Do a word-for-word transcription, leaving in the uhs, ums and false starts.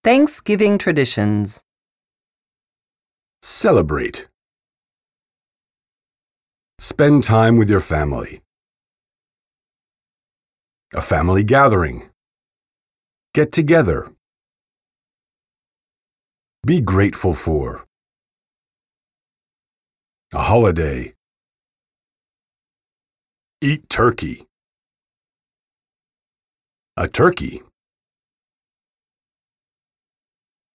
Thanksgiving traditions. Celebrate. Spend time with your family. A family gathering. Get together. Be grateful for. A holiday. Eat turkey. A turkey.